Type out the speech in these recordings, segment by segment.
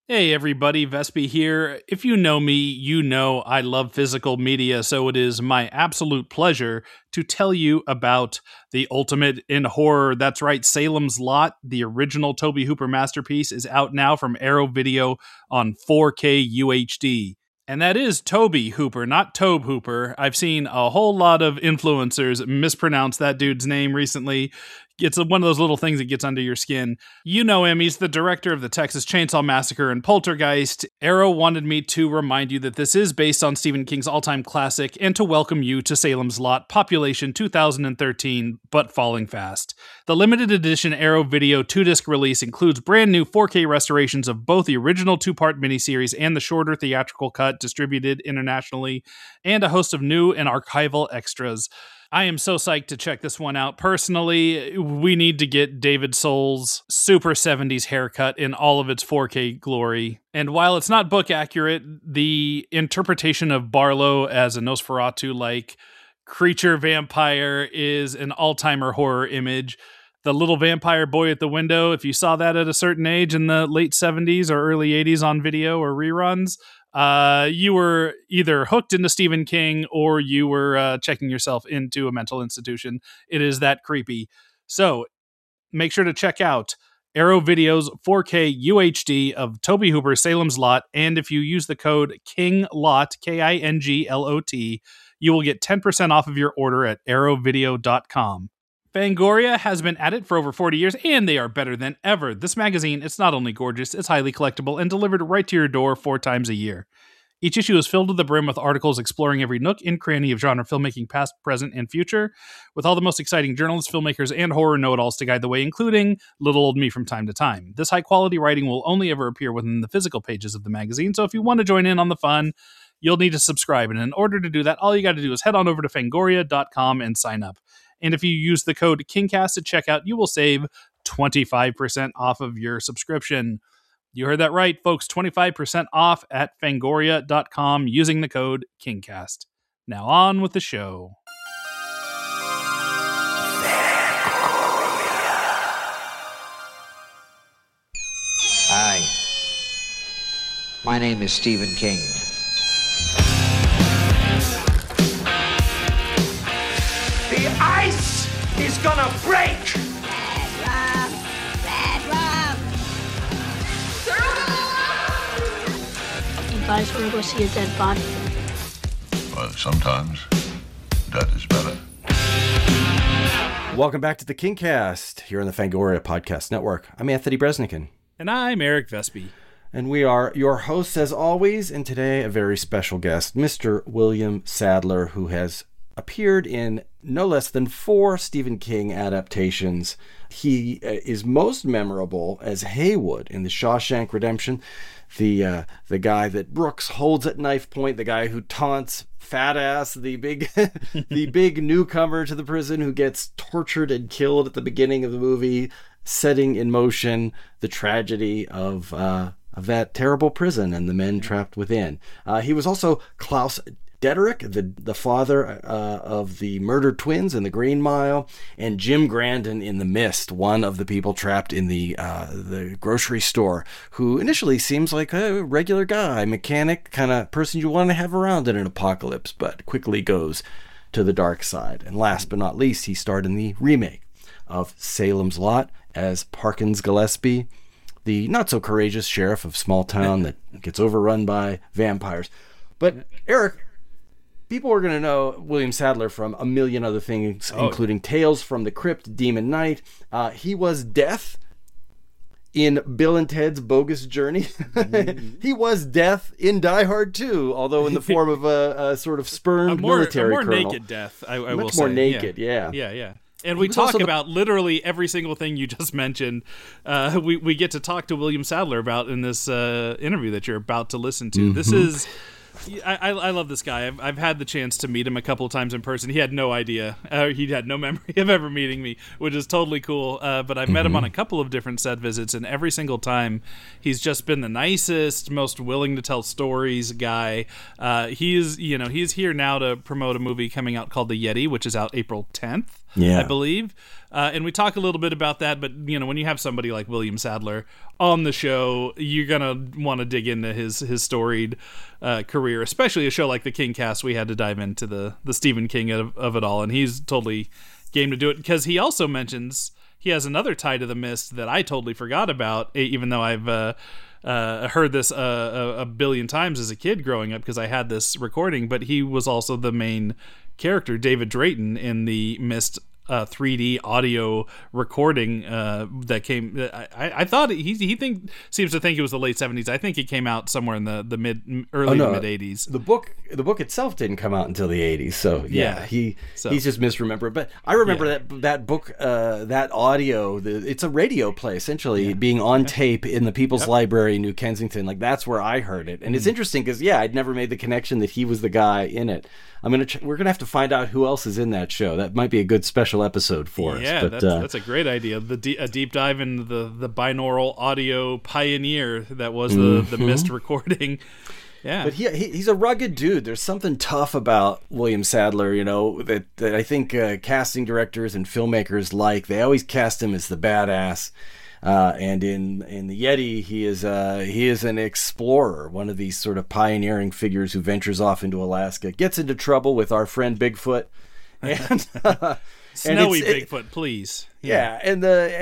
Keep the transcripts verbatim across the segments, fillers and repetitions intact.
Hey everybody, Vespi here. If you know me, you know I love physical media, so it is my absolute pleasure to tell you about the ultimate in horror. That's right, Salem's Lot, the original Tobe Hooper masterpiece, is out now from Arrow Video on four K U H D. And that is Tobe Hooper, not Tobe Hooper. I've seen a whole lot of influencers mispronounce that dude's name recently. It's one of those little things that gets under your skin. You know him. He's the director of the Texas Chainsaw Massacre and Poltergeist. Arrow wanted me to remind you that this is based on Stephen King's all-time classic and to welcome you to Salem's Lot, population two thousand thirteen, but falling fast. The limited edition Arrow Video two-disc release includes brand new four K restorations of both the original two-part miniseries and the shorter theatrical cut distributed internationally, and a host of new and archival extras. I am so psyched to check this one out. Personally, we need to get David Soul's super seventies haircut in all of its four K glory. And while it's not book accurate, the interpretation of Barlow as a Nosferatu-like creature vampire is an all-timer horror image. The little vampire boy at the window, if you saw that at a certain age in the late seventies or early eighties on video or reruns, Uh, you were either hooked into Stephen King or you were uh, checking yourself into a mental institution. It is that creepy. So make sure to check out Arrow Video's four K U H D of Tobe Hooper Salem's Lot. And if you use the code KINGLOT, K I N G L O T, you will get ten percent off of your order at arrow video dot com. Fangoria has been at it for over forty years, and they are better than ever. This magazine, it's not only gorgeous, it's highly collectible and delivered right to your door four times a year. Each issue is filled to the brim with articles exploring every nook and cranny of genre filmmaking, past, present, and future, with all the most exciting journalists, filmmakers, and horror know-it-alls to guide the way, including little old me from time to time. This high-quality writing will only ever appear within the physical pages of the magazine, so if you want to join in on the fun, you'll need to subscribe, and in order to do that, all you got to do is head on over to fangoria dot com and sign up. And if you use the code KINGCAST at checkout, you will save twenty-five percent off of your subscription. You heard that right, folks. twenty-five percent off at fangoria dot com using the code KINGCAST. Now on with the show. Hi. My name is Stephen King. The ice is gonna break! Red rum! Red rum! You guys wanna go see a dead body? Well, sometimes dead is better. Welcome back to the KingCast here on the Fangoria Podcast Network. I'm Anthony Bresnikan. And I'm Eric Vespi. And we are your hosts as always, and today a very special guest, Mister William Sadler, who has appeared in no less than four Stephen King adaptations. He uh, is most memorable as Haywood in The Shawshank Redemption, the uh, the guy that Brooks holds at knife point, the guy who taunts Fat Ass, the big the big newcomer to the prison who gets tortured and killed at the beginning of the movie, setting in motion the tragedy of uh, of that terrible prison and the men trapped within. Uh, he was also Klaus Dederick, the the father uh, of the murdered twins in The Green Mile, and Jim Grandin in The Mist, one of the people trapped in the uh, the grocery store, who initially seems like a regular guy, mechanic, kind of person you want to have around in an apocalypse, but quickly goes to the dark side. And last but not least, he starred in the remake of Salem's Lot as Parkins Gillespie, the not-so-courageous sheriff of small town that gets overrun by vampires. But, Eric, people are going to know William Sadler from a million other things, oh, including Tales from the Crypt, Demon Knight. Uh, he was Death in Bill and Ted's Bogus Journey. Mm-hmm. He was Death in Die Hard two, although in the form of a, a sort of spurned a more, military a more colonel. naked Death, I, I Much will say. more naked, yeah. Yeah, yeah. yeah. And we talk about the- literally every single thing you just mentioned. Uh, we, we get to talk to William Sadler about in this uh, interview that you're about to listen to. Mm-hmm. This is... I, I love this guy. I've, I've had the chance to meet him a couple of times in person. He had no idea. Uh, he had no memory of ever meeting me, which is totally cool. Uh, but I've mm-hmm. met him on a couple of different set visits, and every single time he's just been the nicest, most willing to tell stories guy. Uh, he's, you know, he's here now to promote a movie coming out called The Yeti, which is out April tenth. Yeah. I believe. Uh, and we talk a little bit about that, but you know, when you have somebody like William Sadler on the show, you're gonna want to dig into his his storied uh, career, especially a show like the King Cast. We had to dive into the the Stephen King of, of it all, and he's totally game to do it because he also mentions he has another tie to the Mist that I totally forgot about, even though I've uh, uh, heard this uh, a, a billion times as a kid growing up because I had this recording. But he was also the main character, David Drayton, in the Mist uh, three D audio recording uh, that came. I, I thought he he think seems to think it was the late seventies. I think it came out somewhere in the the mid early oh, no. mid eighties. The book the book itself didn't come out until the eighties. So yeah, yeah he so. he's just misremembered. But I remember yeah. that that book uh, that audio. The, it's a radio play essentially yeah. being on tape in the People's yep. Library in New Kensington. Like that's where I heard it, and mm-hmm. it's interesting because yeah, I'd never made the connection that he was the guy in it. I'm gonna ch- we're gonna have to find out who else is in that show. That might be a good special episode for yeah, us. Yeah, that's, uh, that's a great idea. The de- a deep dive into the the binaural audio pioneer that was the mm-hmm. the Mist recording. Yeah, but he, he he's a rugged dude. There's something tough about William Sadler, you know, that that I think uh, casting directors and filmmakers like. They always cast him as the badass. Uh, and in, in the Yeti, he is uh, he is an explorer, one of these sort of pioneering figures who ventures off into Alaska, gets into trouble with our friend Bigfoot, and uh, snowy and Bigfoot, it, please. Yeah, yeah and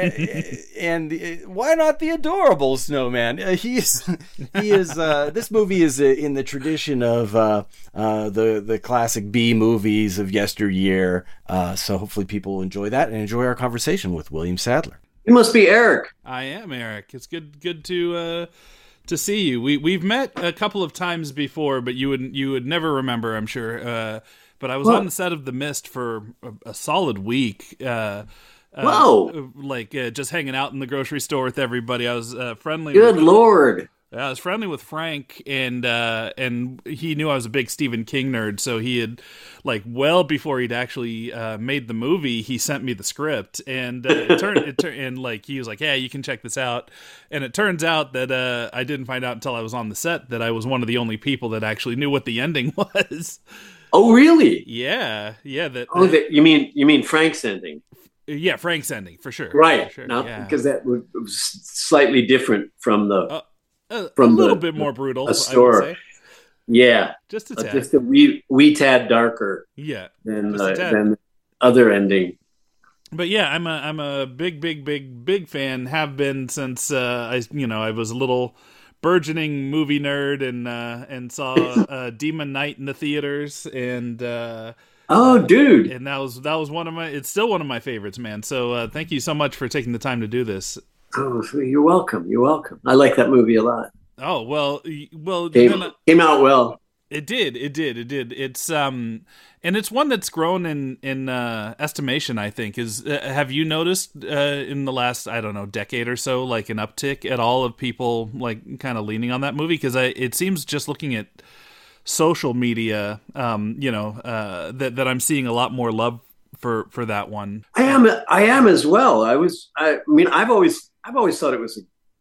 the and, and the, why not the adorable snowman? Uh, he's he is uh, this movie is in the tradition of uh, uh, the the classic B movies of yesteryear. Uh, so hopefully people will enjoy that and enjoy our conversation with William Sadler. You must be Eric. I am Eric. It's good good to uh, to see you. We we've met a couple of times before, but you would you would never remember, I'm sure. Uh, but I was what? on the set of The Mist for a, a solid week. Uh, Whoa! Uh, like uh, just hanging out in the grocery store with everybody. I was uh, friendly. Good with, Lord! I was friendly with Frank, and uh, and he knew I was a big Stephen King nerd, so he had, like, well before he'd actually uh, made the movie, he sent me the script, and uh, it turned it tur- and like he was like, "Yeah, you can check this out," and it turns out that uh, I didn't find out until I was on the set that I was one of the only people that actually knew what the ending was. Oh, really? Yeah, yeah. That. Oh, that, you mean you mean Frank's ending? Yeah, Frank's ending for sure. Right. For sure. No, yeah. because that was slightly different from the. Uh, A, From a little the, bit more brutal, a store. I would say. Yeah, just a tad, uh, just a wee wee tad darker. Yeah, than uh, than the other ending. But yeah, I'm a I'm a big big big big fan. Have been since uh, I you know I was a little burgeoning movie nerd and uh, and saw uh, Demon Knight in the theaters and. Uh, oh, dude! And that was that was one of my. It's still one of my favorites, man. So uh, thank you so much for taking the time to do this. Oh, you're welcome. You're welcome. I like that movie a lot. Oh well, well, came, then, came out well. It did. It did. It did. It's um, and it's one that's grown in in uh, estimation. I think is. Uh, have you noticed uh, in the last I don't know decade or so, like an uptick at all of people like kind of leaning on that movie? Because I it seems just looking at social media, um, you know, uh, that that I'm seeing a lot more love for for that one. I am. I am as well. I was. I mean, I've always. I've always thought it was a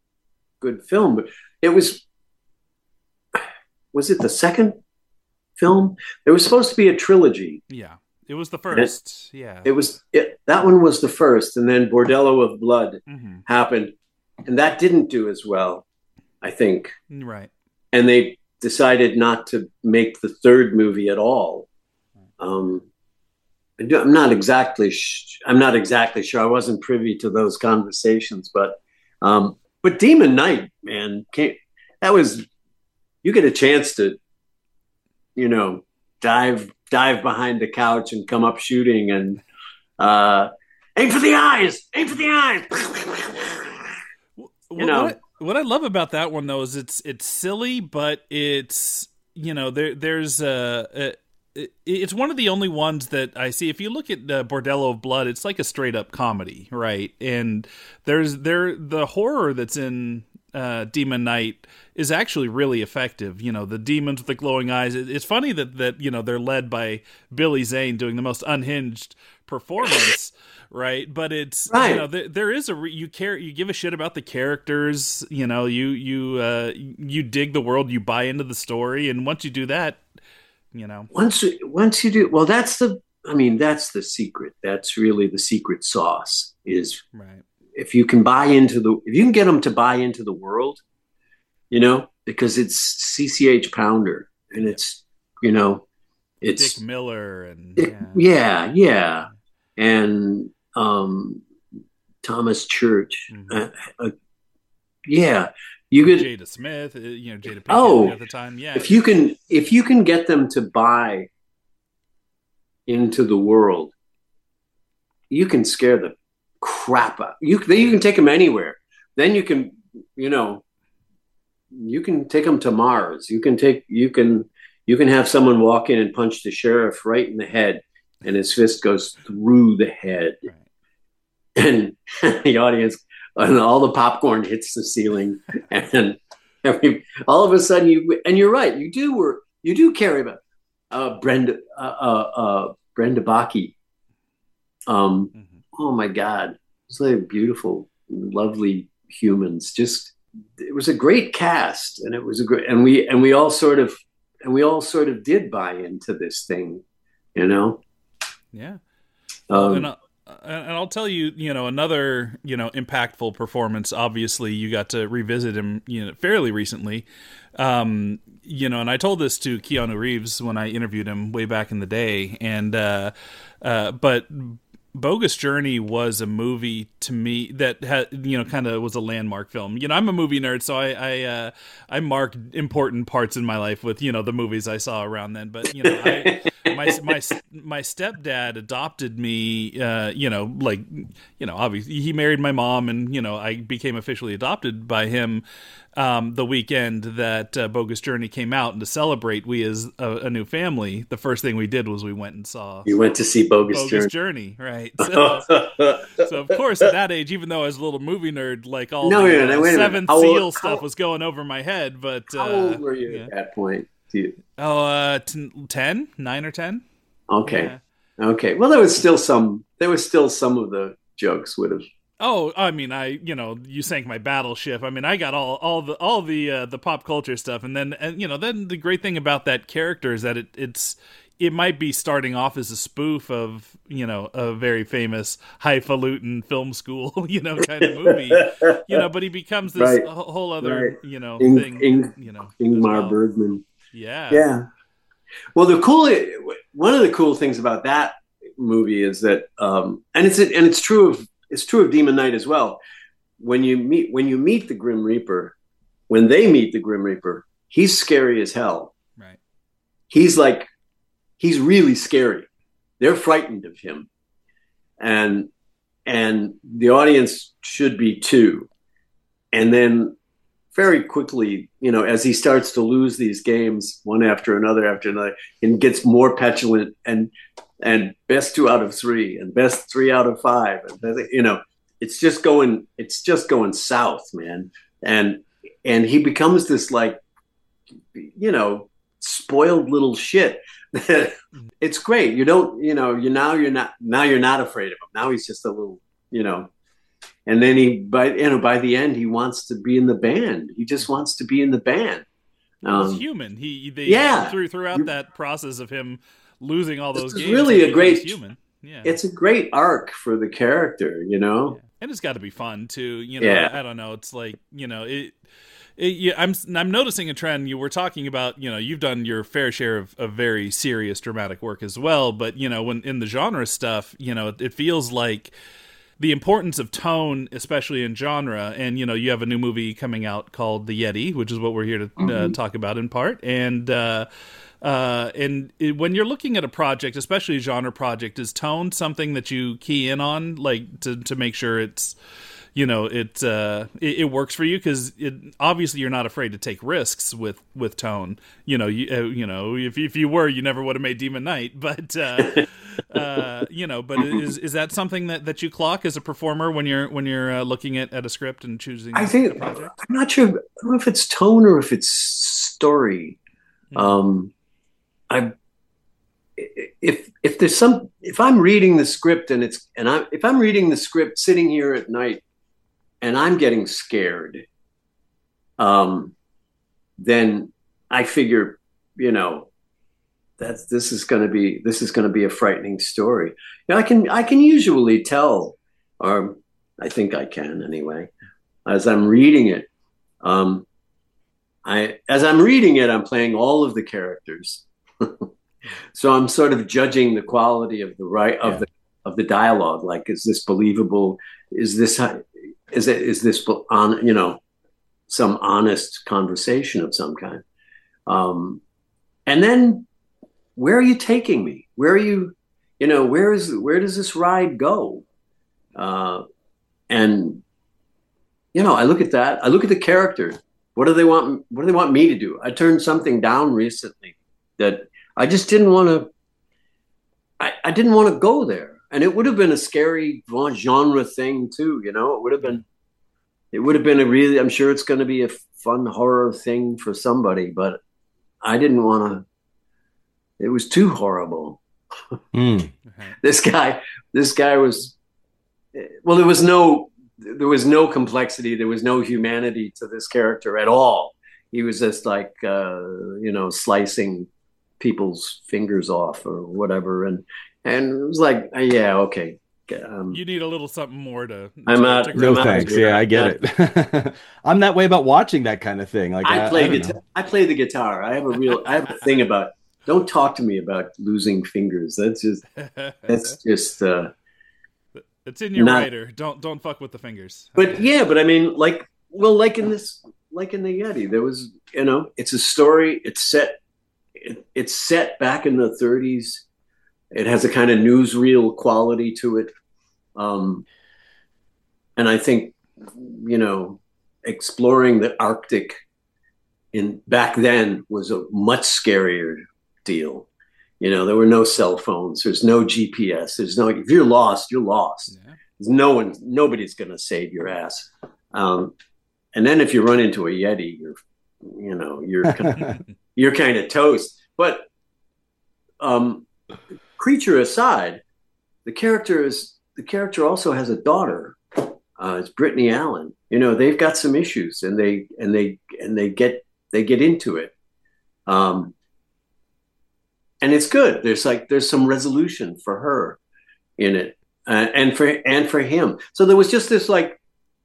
good film, but it was, was it the second film? There was supposed to be a trilogy. Yeah, it was the first. It, yeah. It was, it, that one was the first, and then Bordello of Blood mm-hmm. happened, and that didn't do as well, I think. Right. And they decided not to make the third movie at all. Um, I'm not exactly. Sh- I'm not exactly sure. I wasn't privy to those conversations, but um, but Demon Knight, man, came, that was. You get a chance to, you know, dive dive behind the couch and come up shooting and uh, aim for the eyes, aim for the eyes. you know what I, what I love about that one though is it's it's silly, but it's you know there there's a. a it's one of the only ones that I see. If you look at uh, Bordello of Blood, it's like a straight up comedy, right? And there's there the horror that's in uh, Demon Knight is actually really effective. You know, the demons with the glowing eyes. It, it's funny that that you know they're led by Billy Zane doing the most unhinged performance, right? But it's right. you know there, there is a re- you care you give a shit about the characters. You know, you you uh, you dig the world, you buy into the story, and once you do that. You know, once once you do well, that's the I mean, that's the secret. That's really the secret sauce is Right. if you can buy into the, if you can get them to buy into the world, you know, because it's C C H Pounder and it's, you know, it's Dick Miller and Dick, yeah. yeah, yeah. And um, Thomas Church. Mm-hmm. Uh, uh, yeah. You could, Jada Smith, you know, Jada Pinkett oh, at the time. Yeah. If you can, if you can get them to buy into the world, you can scare the crap out. You you can take them anywhere. Then you can, you know, you can take them to Mars. You can take you can you can have someone walk in and punch the sheriff right in the head, and his fist goes through the head, Right. and the audience and all the popcorn hits the ceiling, and every, all of a sudden you and you're right. You do work. You do carry about uh, Brenda uh, uh, uh, Brenda Baki. Um, Mm-hmm. Oh my God, it's like beautiful, lovely humans. Just it was a great cast, and it was a great, and we and we all sort of and we all sort of did buy into this thing, you know. Yeah. Um, and, uh, and I'll tell you, you know, another, you know, impactful performance. Obviously, you got to revisit him, you know, fairly recently. Um, you know, and I told this to Keanu Reeves when I interviewed him way back in the day. And, uh, uh, but Bogus Journey was a movie to me that had, you know, kind of was a landmark film. You know, I'm a movie nerd, so I, I, uh, I mark important parts in my life with, you know, the movies I saw around then. But, you know, I, my, my, my stepdad adopted me, uh, you know, like, you know, obviously he married my mom and, you know, I became officially adopted by him. Um, the weekend that uh, Bogus Journey came out, and to celebrate, we as a, a new family, the first thing we did was we went and saw. You went to see Bogus, Bogus Journey, Journey, right? So, so of course, at that age, even though I was a little movie nerd, like all no, the no, no, uh, wait a Seventh minute. Seal How, stuff how, was going over my head. But how uh, old were you yeah. at that point? Do you... Oh, uh, t- ten, nine or ten. Okay, Yeah. okay. Well, there was still some. There was still some of the jokes would have. Oh, I mean, I you know, you sank my battleship. I mean, I got all all the all the uh, the pop culture stuff, and then and you know, then the great thing about that character is that it it's it might be starting off as a spoof of, you know, a very famous highfalutin film school, you know, kind of movie, you know, but he becomes this Right. whole other Right. you know Ing, thing, Ing, you know, Ingmar well. Bergman. Yeah, Yeah. Well, the cool one of the cool things about that movie is that, um, and it's and it's true of it's true of Demon Knight as well. When you meet when you meet the Grim Reaper, when they meet the Grim Reaper, he's scary as hell. right. He's like he's really scary. They're frightened of him, and and the audience should be too. And then very quickly, you know, as he starts to lose these games one after another after another, and gets more petulant and and best two out of three and best three out of five, and you know, it's just going it's just going south, man. And and he becomes this like, you know, spoiled little shit. It's great. You don't, you know, you now you're not now you're not afraid of him. Now he's just a little, you know. And then he, by you know, by the end, he wants to be in the band. He just wants to be in the band. Um, He's human. He they yeah. through throughout that process of him losing all those This is games. really he a great becomes human. Yeah, It's a great arc for the character, you know. Yeah. And it's got to be fun too. You know, Yeah. I, I don't know. It's like, you know, it. It, yeah, I'm I'm noticing a trend. You were talking about, you know, you've done your fair share of, of very serious dramatic work as well. But you know, when in the genre stuff, you know, it, it feels like the importance of tone, especially in genre. And you know, you have a new movie coming out called The Yeti, which is what we're here to uh, Mm-hmm. talk about in part. And uh, uh, and it, when you're looking at a project, especially a genre project, is tone something that you key in on, like to to make sure it's, you know, it, uh, it it works for you? Because obviously you're not afraid to take risks with, with tone. You know, you uh, you know, if if you were, you never would have made Demon Knight. But uh, uh, you know, but is is that something that, that you clock as a performer when you're when you're uh, looking at, at a script and choosing? I think a project? I'm not sure. I don't know if it's tone or if it's story. Hmm. Um, I if if there's some if I'm reading the script and it's and I if I'm reading the script sitting here at night and I'm getting scared, um, then I figure, you know, that's this is going to be this is going to be a frightening story. You know, I can I can usually tell, or I think I can anyway, as I'm reading it. Um, I as I'm reading it, I'm playing all of the characters, so I'm sort of judging the quality of the right of yeah. the of the dialogue. Like, is this believable? Is this is it is this on you know some honest conversation of some kind? Um, and then, where are you taking me? Where are you? You know, where is where does this ride go? Uh, and you know, I look at that. I look at the characters. What do they want? What do they want me to do? I turned something down recently that I just didn't want to. I, I didn't want to go there, and it would have been a scary genre thing too. You know, it would have been. It would have been a really. I'm sure it's going to be a fun horror thing for somebody, but I didn't want to. It was too horrible. Mm. This guy. This guy was. Well, there was no. There was no complexity. There was no humanity to this character at all. He was just like, uh, you know, slicing people's fingers off or whatever. And, and it was like, uh, yeah, okay. Um, you need a little something more to. I'm to, out. to no thanks. Yeah, I get it. I'm that way about watching that kind of thing. Like I, I play I guitar. Know. I play the guitar. I have a real, I have a thing about, don't talk to me about losing fingers. That's just, that's just, uh, it's in your Not, writer. Don't don't fuck with the fingers. But yeah, but I mean, like, well, like in this, like in the Yeti, there was, you know, it's a story. It's set, it, it's set back in the thirties. It has a kind of newsreel quality to it, um, and I think, you know, exploring the Arctic in back then was a much scarier deal. You know, there were no cell phones. There's no G P S. There's no, if you're lost, you're lost. Yeah. There's no one, nobody's going to save your ass. Um, and then if you run into a Yeti, you're, you know, you're, kind of, you're kind of toast. But um, creature aside, the character is, the character also has a daughter. Uh, it's Brittany Allen. You know, they've got some issues and they, and they, and they get, they get into it. Um, And it's good. There's like there's some resolution for her in it, uh, and for and for him. So there was just this like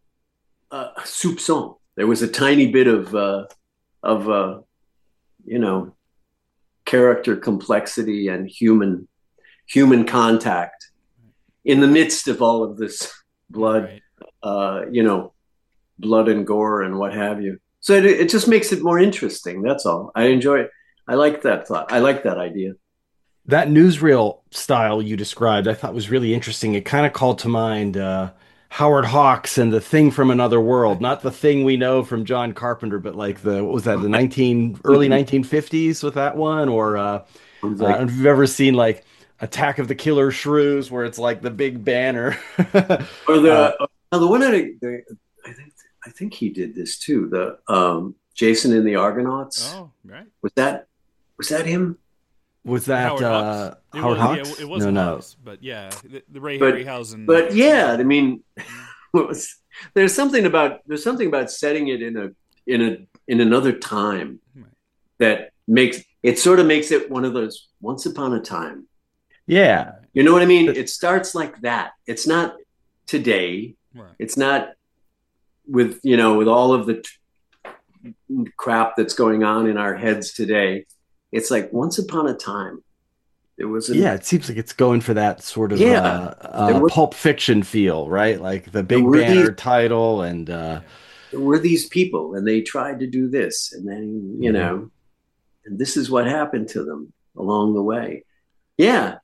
uh, soupçon. There was a tiny bit of uh, of uh, you know character complexity and human human contact in the midst of all of this blood, right. uh, you know, blood and gore and what have you. So it, it just makes it more interesting. That's all. I enjoy it. I like that thought. I like that idea. That newsreel style you described, I thought was really interesting. It kind of called to mind uh, Howard Hawks and The Thing from Another World. Not The Thing we know from John Carpenter, but like the, what was that, the nineteen early nineteen fifties with that one? Or uh, like, uh, if you've ever seen like Attack of the Killer Shrews, where it's like the big banner. or the uh, the one that I, the, I think I think he did this too. The um, Jason and the Argonauts. Oh, right. Was that was that him? Was that Howard uh, Hawks? Howard It Hawks? was, yeah, it wasn't no, no. Hawks, but yeah, the, the Ray But- Harryhausen. But yeah, I mean, what was, there's something about there's something about setting it in a in a in another time Right. that makes it sort of makes it one of those once upon a time. Yeah. You know what I mean? It starts like that. It's not today. Right. It's not with you know with all of the t- crap that's going on in our heads today. It's like once upon a time. There was a, Yeah, it seems like it's going for that sort of Yeah. uh, uh, There were- Pulp Fiction feel, right? Like the big There were banner these- title and uh, there were these people and they tried to do this and then you Mhm. know and this is what happened to them along the way. Yeah.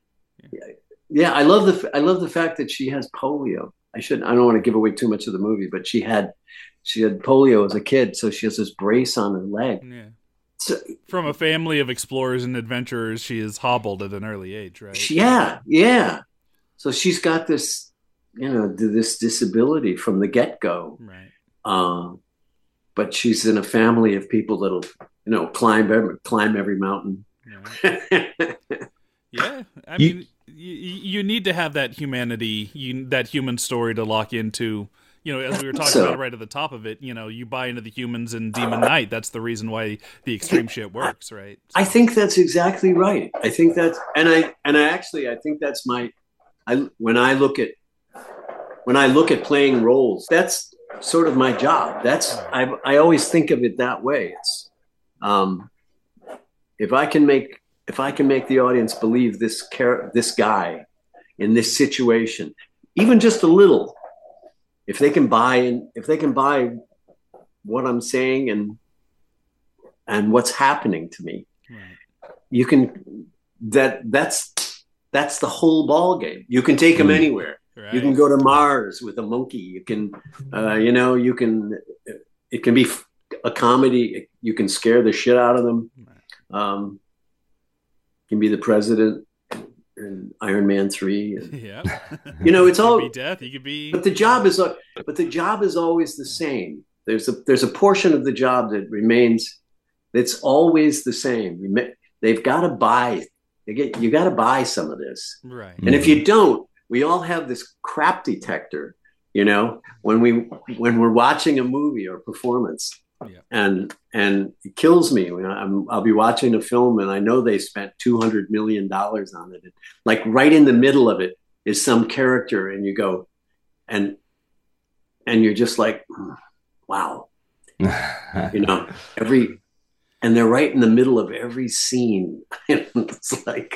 Yeah, I love the I love the fact that she has polio. I shouldn't I don't want to give away too much of the movie, but she had she had polio as a kid, so she has this brace on her leg. Yeah. So, From a family of explorers and adventurers, she is hobbled at an early age, right? yeah, yeah. So she's got this, you know, this disability from the get-go. Right. Um, but she's in a family of people that'll, you know, climb every, climb every mountain. Right. Yeah, I You- mean, you, you need to have that humanity, you, that human story to lock into, you know, as we were talking So- about right at the top of it, you know, you buy into the humans in Demon Knight. That's the reason why the extreme shit works, right? I think that's exactly right. I think that's, and I, and I actually, I think that's my, I, when I look at, when I look at playing roles, that's sort of my job. That's, I, I always think of it that way. It's, um, if I can make, if I can make the audience believe this char- this guy in this situation, even just a little, if they can buy in, if they can buy what I'm saying and, and what's happening to me, Right. you can, that that's, that's the whole ball game. You can take them anywhere. Right. You can go to Mars with a monkey. You can, uh, you know, you can, it can be a comedy. You can scare the shit out of them. Um, you can be the president in Iron Man three. And, Yeah. you know, it's You all, could be death. You could be. but the job is, but the job is always the same. There's a, there's a portion of the job that remains, that's always the same. They've got to buy, they get, you got to buy some of this. Right. And if you don't, we all have this crap detector, you know, when we when we're watching a movie or performance, Yeah. and and it kills me when I'm I'll be watching a film and I know they spent two hundred million dollars on it. Like right in the middle of it is some character, and you go, and and you're just like, wow, you know, every, and they're right in the middle of every scene. It's like.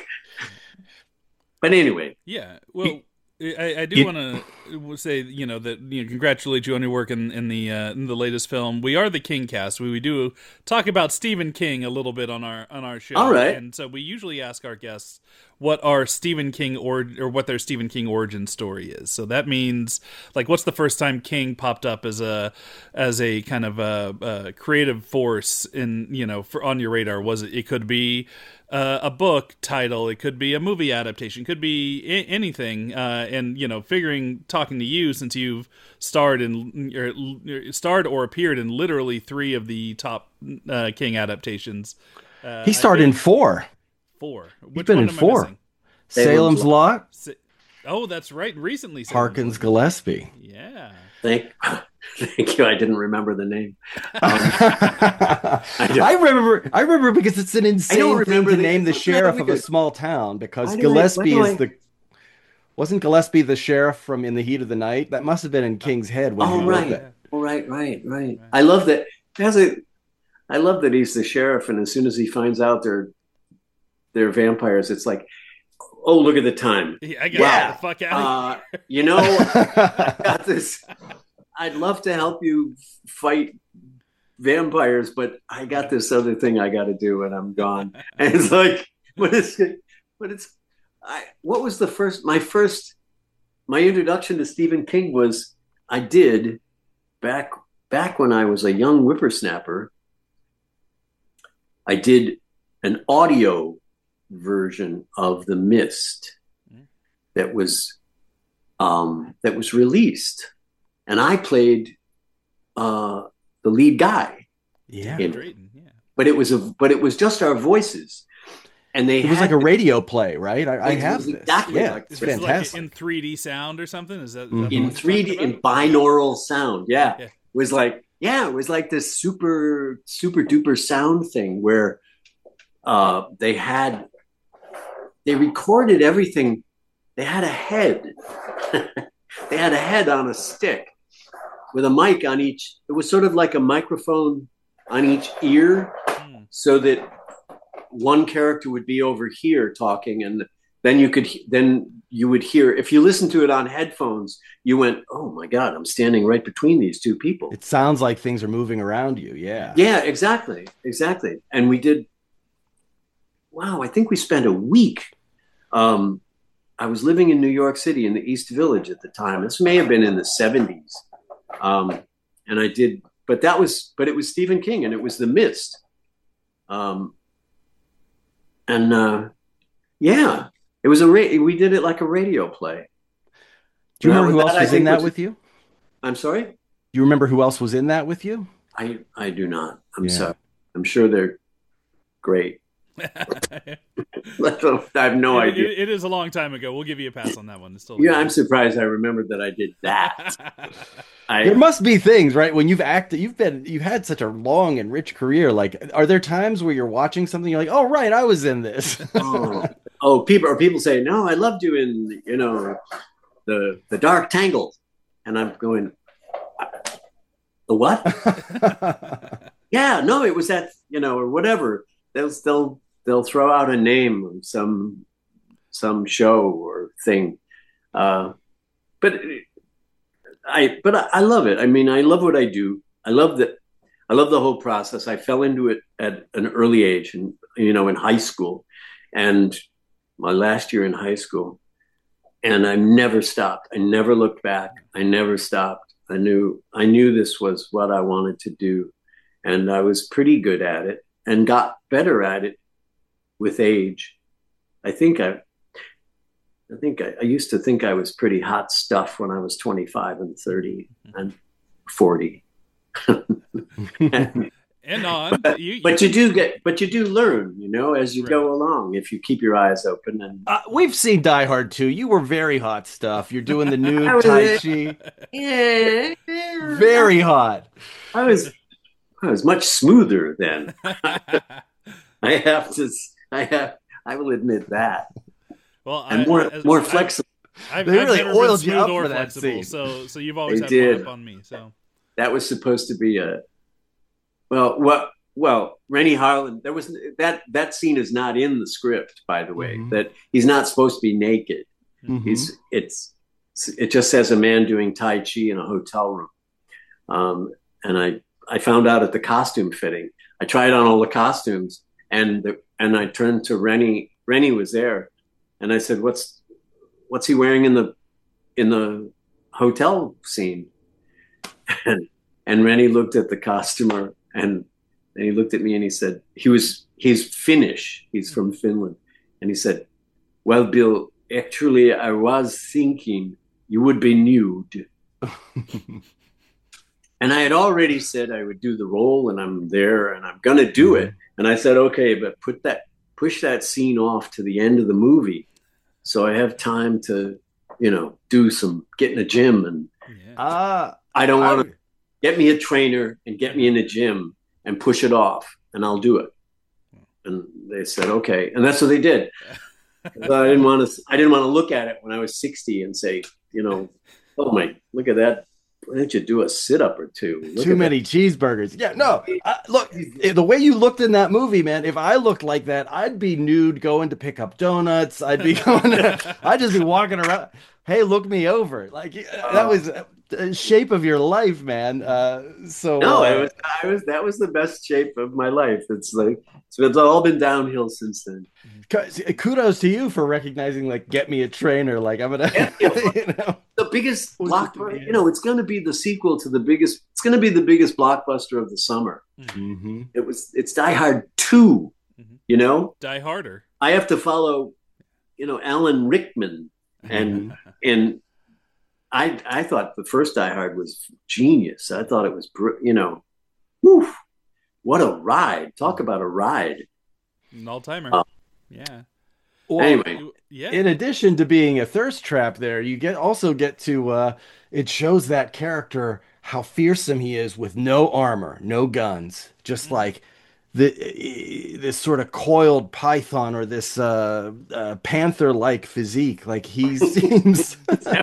But anyway, Yeah. Well, I, I do want to say, you know, that you know, congratulate you on your work in, in the uh, in the latest film. We are the King Cast. We, we do talk about Stephen King a little bit on our on our show. All right. And so we usually ask our guests what our Stephen King or or what their Stephen King origin story is. So that means, like, what's the first time King popped up as a as a kind of a, a creative force in, you know, for on your radar? Was it? It could be Uh, a book title, it could be a movie adaptation, could be I- anything. Uh, and you know, figuring talking to you since you've starred in or, or starred or appeared in literally three of the top uh, King adaptations. Uh, He I starred in think four. four. He's Which been one in am I four. missing? Salem's Lot, Sa- oh, that's right. Recently, Salem's Harkins Lot. Gillespie. Yeah. thank thank you. I didn't remember the name. I remember. I remember because it's an insane thing remember to the- name the it's not sheriff that of a good. small town because Why do I- Gillespie why do is I- the. Wasn't Gillespie the sheriff from In the Heat of the Night? That must have been in King's head when Oh he wrote right, that. oh, right, right, right. I love that. Has a, I love that he's the sheriff, and as soon as he finds out they're they're vampires, it's like, oh, look at the time. Yeah, I got Yeah. the fuck out. Uh, you know, I got this. I'd love to help you fight vampires, but I got this other thing I got to do, and I'm gone. And it's like, but it's, but it's, I. What was the first? My first, my introduction to Stephen King was I did back back when I was a young whippersnapper. I did an audio version of The Mist that was um, that was released. And I played uh, the lead guy, Yeah, in, Drayton, yeah. but it was a, but it was just our voices, and they it was had like a radio play, right? I, I It have was this. exactly Yeah, like it's Is it like fantastic. in three D sound or something? Is that, is that Mhm. the in one you're three D talking in about? binaural sound. Yeah. Yeah. It was like yeah, it was like this super super duper sound thing where uh, they had they recorded everything. They had a head. They had a head on a stick with a mic on each. It was sort of like a microphone on each ear, Hmm. so that one character would be over here talking, and then you could then you would hear, if you listen to it on headphones, you went, oh my god, I'm standing right between these two people. It sounds like things are moving around you. Yeah. Yeah, exactly, exactly. And we did. Wow, I think we spent a week. Um, I was living in New York City in the East Village at the time. This may have been in the seventies, um, and I did. But that was, but it was Stephen King, and it was The Mist. Um, and uh, yeah, it was a ra- we did it like a radio play. Do you That remember who that, else I was in think, that was- with you? Do I'm sorry, you remember who else was in that with you? I I do not. I'm Yeah. sorry. I'm sure they're great. I have no it, idea. It, it is a long time ago. We'll give you a pass on that one. It's still yeah, I'm surprised I remembered that I did that. I, there must be things, right? When you've acted, you've been, you've had such a long and rich career. Like, are there times where you're watching something, you're like, oh, right, I was in this. oh, oh, people or people say, no, I love doing, you know, the the Dark Tangle, and I'm going, the what? yeah, no, it was that, you know, or whatever. They'll they'll they'll throw out a name of some some show or thing, uh, but. It, I but I, I love it. I mean, I love what I do. I love that. I love the whole process. I fell into it at an early age, and you know, in high school, and my last year in high school, and I never stopped. I never looked back. I never stopped. I knew I knew this was what I wanted to do, and I was pretty good at it, and got better at it with age. I think I. I think I, I used to think I was pretty hot stuff when I was twenty-five and thirty and forty. and, and on, but you, you, but you do get, but you do learn, you know, as you right. go along. If you keep your eyes open, and uh, we've seen Die Hard too. You were very hot stuff. You're doing the nude Tai Chi. Yeah, very hot. I was, I was much smoother then. I have to, I have, I will admit that. Well, and I, more as, more I've, flexible. I've, they I've really never oiled been you up smooth or for that flexible, scene. so so you've always they had did. one up on me. So that was supposed to be a well, well, well. Rennie Harlan. There was that that scene is not in the script, by the way. Mm-hmm. That he's not supposed to be naked. Mm-hmm. He's it's it just says a man doing Tai Chi in a hotel room. Um, and I I found out at the costume fitting. I tried on all the costumes, and the, and I turned to Rennie. Rennie was there, and I said, "What's What's he wearing in the in the hotel scene?" And and Rennie looked at the costumer, and and he looked at me, and he said, "He was he's Finnish. He's from Finland." And he said, "Well, Bill, actually, I was thinking you would be nude." And I had already said I would do the role, and I'm there, and I'm gonna do mm-hmm. it. And I said, "Okay, but put that push that scene off to the end of the movie, so I have time to, you know, do some, get in a gym." And yeah. uh, I don't want to get me a trainer and get me in a gym and push it off, and I'll do it. And they said, okay. And that's what they did. But I didn't want to, I didn't want to look at it when I was sixty and say, you know, oh my, look at that. Why don't you do a sit up or two? Look Too many that. cheeseburgers. Yeah, no. I, look, the way you looked in that movie, man. If I looked like that, I'd be nude going to pick up donuts. I'd be going. To, I'd just be walking around. Hey, look me over. Like uh, that was the shape of your life, man. Uh, so no, uh, it was. I was. That was the best shape of my life. It's like it's, it's all been downhill since then. Kudos to you for recognizing, like, get me a trainer. Like I'm gonna. Yeah, you know. The biggest blockbuster, you know, it's going to be the sequel to the biggest. It's going to be the biggest blockbuster of the summer. Mm-hmm. It was. It's Die Hard two. Mm-hmm. You know, Die Harder. I have to follow, you know, Alan Rickman, and and I I thought the first Die Hard was genius. I thought it was, you know, whew, what a ride! Talk about a ride. An all timer. Uh, yeah. Well, anyway, yeah. In addition to being a thirst trap, there you get also get to. Uh, it shows that character how fearsome he is with no armor, no guns, just mm-hmm. like the this sort of coiled python or this uh, uh, panther-like physique. Like he seems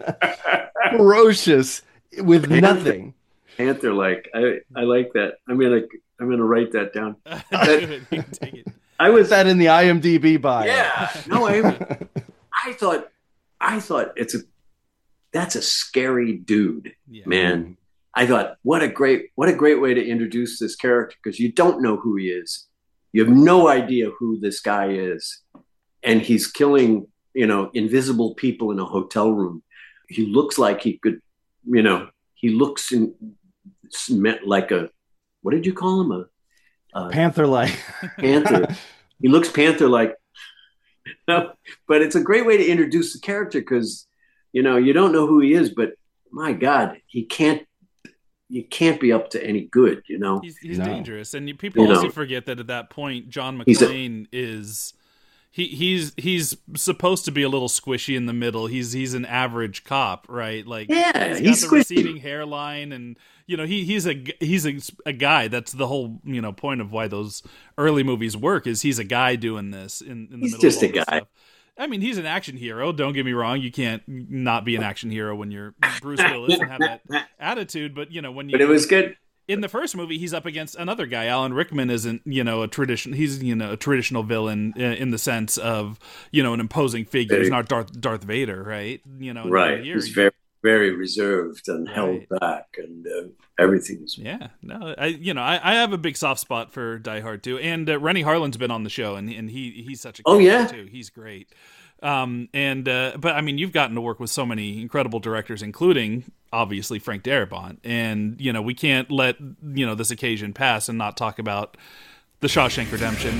ferocious with panther, nothing. Panther-like. I I like that. I'm gonna I'm gonna write that down. That, Take it. I was that in the I M D B bio. Yeah, no, I, I thought, I thought it's a, that's a scary dude, yeah. man. I thought, what a great, what a great way to introduce this character, because you don't know who he is, you have no idea who this guy is, and he's killing, you know, invisible people in a hotel room. He looks like he could, you know, he looks in, like a, what did you call him? A Uh, Panther-like. Panther. He looks Panther-like. No, but it's a great way to introduce the character because, you know, you don't know who he is, but my God, he can't you can't be up to any good, you know. He's, he's No. dangerous, and people You also know. forget that at that point, John He's a- McClane is he he's he's supposed to be a little squishy in the middle. He's he's an average cop, right? Like Yeah, he's got he's the squishy. receding hairline, and you know he he's a he's a, a guy. That's the whole you know point of why those early movies work is he's a guy doing this in, in the He's middle just of all a this guy. stuff. I mean, he's an action hero. Don't get me wrong. You can't not be an action hero when you're Bruce Willis and have that attitude. But you know when you But it was good. in the first movie, he's up against another guy. Alan Rickman isn't, you know, a tradition. He's, you know, a traditional villain in, in the sense of, you know, an imposing figure. He's not Darth Darth Vader, right? You know, Right. here, He's very, very reserved and Right. held back, and uh, everything's. yeah, no, I, you know, I, I have a big soft spot for Die Hard too, and uh, Rennie Harlan's been on the show, and and he he's such a Oh, yeah? too. He's great. Um, and uh, but I mean, you've gotten to work with so many incredible directors, including obviously Frank Darabont, and you know, we can't let you know this occasion pass and not talk about The Shawshank Redemption.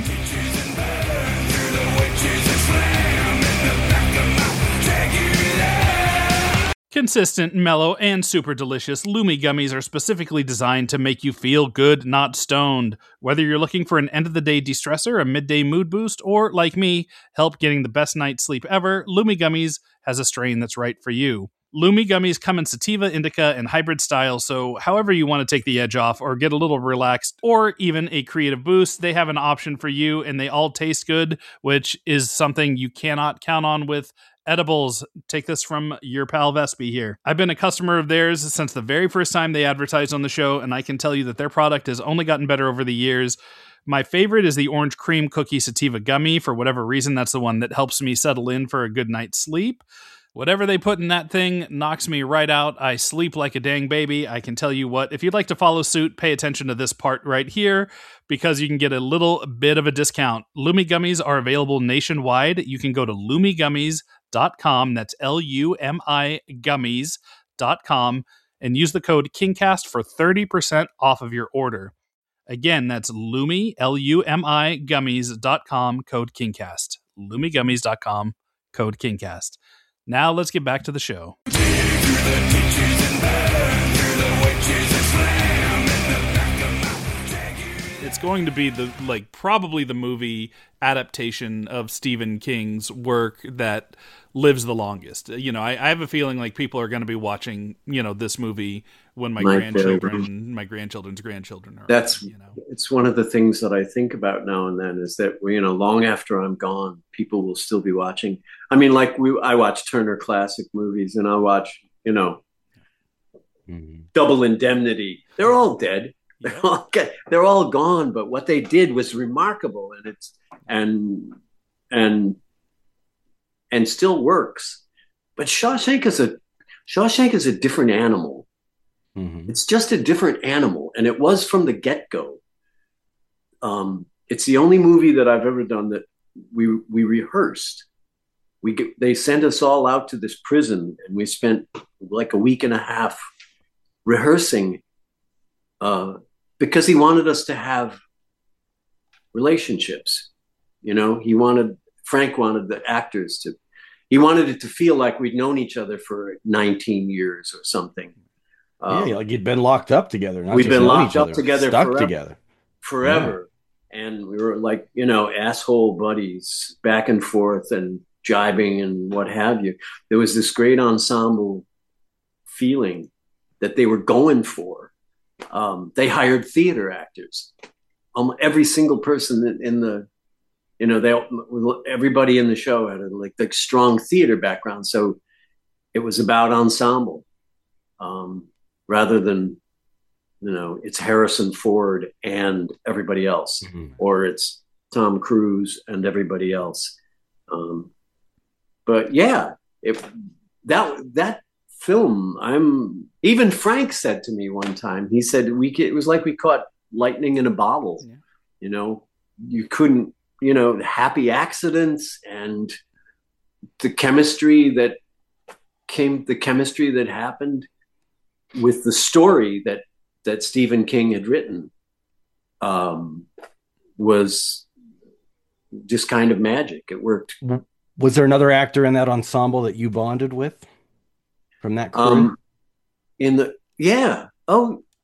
Consistent, mellow, and super delicious, Lumi gummies are specifically designed to make you feel good, not stoned. Whether you're looking for an end-of-the-day de-stressor, a midday mood boost, or, like me, help getting the best night's sleep ever, Lumi gummies has a strain that's right for you. Lumi gummies come in sativa, indica, and hybrid styles, so however you want to take the edge off or get a little relaxed or even a creative boost, they have an option for you, and they all taste good, which is something you cannot count on with edibles. Take this from your pal Vespi here. I've been a customer of theirs since the very first time they advertised on the show, and I can tell you that their product has only gotten better over the years. My favorite is the orange cream cookie sativa gummy. For whatever reason, that's the one that helps me settle in for a good night's sleep. Whatever they put in that thing knocks me right out. I sleep like a dang baby. I can tell you what, if you'd like to follow suit, pay attention to this part right here because you can get a little bit of a discount. Lumi gummies are available nationwide. You can go to lumigummies dot com. That's L U M I gummies dot com and use the code KINGCAST for thirty percent off of your order. Again, that's Lumi, L U M I gummies dot com, code KINGCAST. lumigummies dot com, code KINGCAST. Now let's get back to the show. It's going to be the like probably the movie adaptation of Stephen King's work that lives the longest. You know, I, I have a feeling like people are going to be watching, you know, this movie when my, My grandchildren, children. my grandchildren's grandchildren are. That's you know. It's one of the things that I think about now and then is that, you know, long after I'm gone, people will still be watching. I mean, like we, I watch Turner Classic Movies, and I watch, you know, Mm-hmm. Double Indemnity. They're all dead. They're Yeah. all they're all gone. But what they did was remarkable, and it's and and and still works. But Shawshank is a Shawshank is a different animal. Mm-hmm. It's just a different animal, and it was from the get-go. Um, it's the only movie that I've ever done that we we rehearsed. We get, they sent us all out to this prison, and we spent like a week and a half rehearsing uh, because he wanted us to have relationships. You know, he wanted Frank wanted the actors to. He wanted it to feel like we'd known each other for nineteen years or something. Um, Yeah, like you'd been locked up together. Not we'd just been known locked each up other, together stuck forever. together. forever. And we were like, you know, asshole buddies back and forth and jibing and what have you. There was this great ensemble feeling that they were going for. Um, they hired theater actors. Um, every single person in, in the, you know, they everybody in the show had a like like strong theater background. So it was about ensemble um, rather than, you know, it's Harrison Ford and everybody else, Mm-hmm. or it's Tom Cruise and everybody else. Um, but yeah, if that that film, I'm even Frank said to me one time. He said we it was like we caught lightning in a bottle. Yeah. You know, you couldn't, you know, happy accidents and the chemistry that came, the chemistry that happened with the story that. that Stephen King had written um, was just kind of magic. It worked. Was there another actor in that ensemble that you bonded with from that crew? Um, in the, yeah. Oh,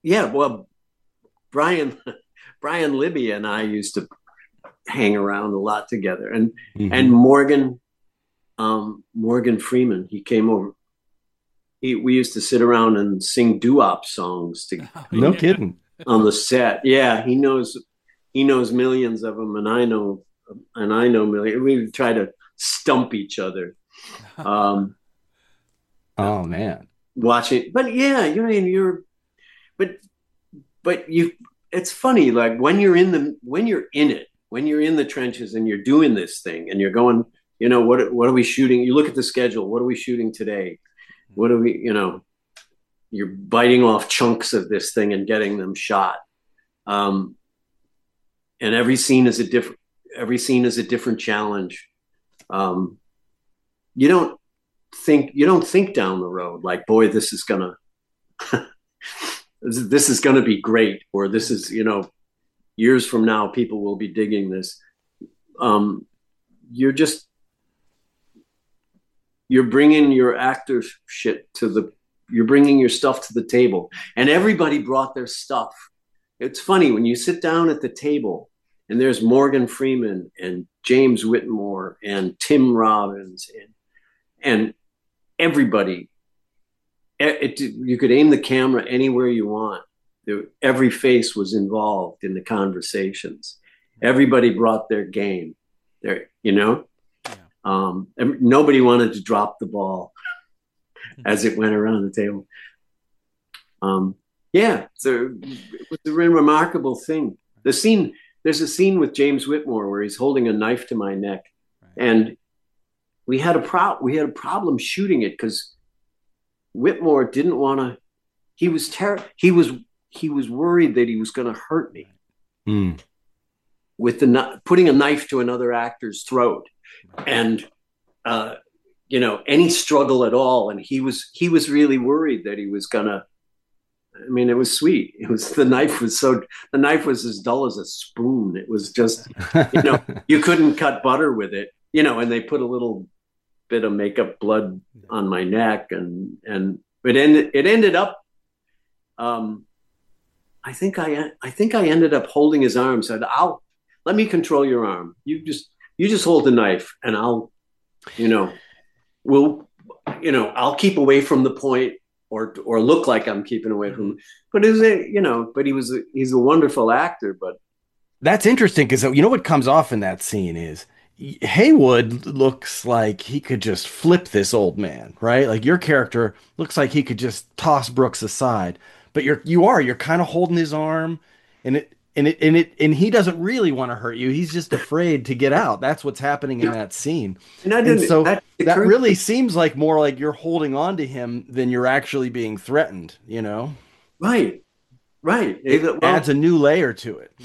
yeah, well, Brian, Brian Libby and I used to hang around a lot together, and mm-hmm. and Morgan, um, Morgan Freeman, he came over. He, we used to sit around and sing doo-wop songs together. Oh, no yeah. kidding. On the set, yeah, he knows, he knows millions of them, and I know, and I know millions. We try to stump each other. Um, oh man, watching, but yeah, you know, you're, but, but you, it's funny, like when you're in the, when you're in it, when you're in the trenches and you're doing this thing, and you're going, you know, what, what are we shooting? You look at the schedule. What are we shooting today? What do we, you know, you're biting off chunks of this thing and getting them shot. Um, and every scene is a different, every scene is a different challenge. Um, you don't think, you don't think down the road, like, boy, this is gonna, this is going to be great. Or this is, you know, years from now, people will be digging this. Um, you're just, you're bringing your actor shit to the, you're bringing your stuff to the table, and everybody brought their stuff. It's funny when you sit down at the table and there's Morgan Freeman and James Whitmore and Tim Robbins and, and everybody, it, it, you could aim the camera anywhere you want. There, every face was involved in the conversations. Everybody brought their game there, you know? Um, nobody wanted to drop the ball as it went around the table. Um, yeah, so it was a really remarkable thing. The scene, there's a scene with James Whitmore where he's holding a knife to my neck, and we had a pro- we had a problem shooting it because Whitmore didn't want to. He was ter- He was he was worried that he was going to hurt me mm. with the putting a knife to another actor's throat. And, uh, you know, any struggle at all. And he was, he was really worried that he was gonna, I mean, it was sweet. It was, the knife was so, the knife was as dull as a spoon. It was just, you know, you couldn't cut butter with it, you know, and they put a little bit of makeup blood on my neck, and, and it ended, it ended up, um, I think I, I think I ended up holding his arm, said, I'll, let me control your arm. You just, You just hold the knife, and I'll, you know, we'll, you know, I'll keep away from the point, or or look like I'm keeping away from. But is it, you know? But he was a, he's a wonderful actor. But that's interesting because you know what comes off in that scene is Haywood looks like he could just flip this old man, right? Like your character looks like he could just toss Brooks aside, but you're you are you're kind of holding his arm, and it. And it and it and he doesn't really want to hurt you. He's just afraid to get out. That's what's happening in that scene. And, I didn't, and so that, that really seems like more like you're holding on to him than you're actually being threatened. You know, right, right. It well, adds a new layer to it.